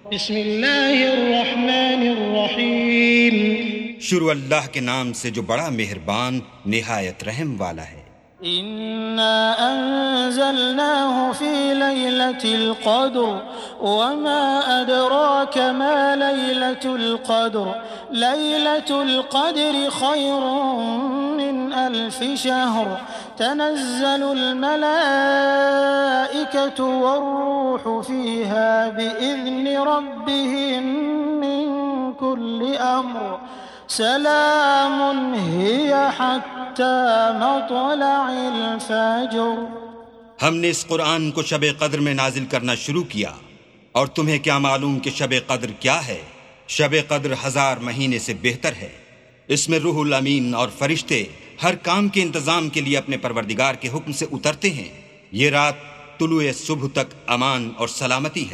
बिस्मिल्लाहिर्रहमानिर्रहीम। शुरू अल्लाह के नाम से जो बड़ा मेहरबान निहायत रहम वाला है। इन्ना अंज़लनाहु फी लैलतिल क़द्र वमा अदराका मा लैलतुल क़द्र लैलतुल क़द्रि खैरुम मिन अल्फि शहर तनज़्ज़लुल मलाइकतु वर्रूहु फ़ीहा बिइज़्नि रब्बिहिम मिन कुल्लि अम्र सलामुन हिय हत्ता मत्लइल फज्र। हमने इस कुरान को शब कद्र में नाजिल करना शुरू किया, और तुम्हें क्या मालूम कि शब कद्र क्या है? शब कद्र 1000 महीने से बेहतर है। इसमें रूहुल अमीन और फरिश्ते हर काम के इंतजाम के लिए अपने परवरदिगार के हुक्म से उतरते हैं। ये रात तुलुए सुबह तक अमान और सलामती है।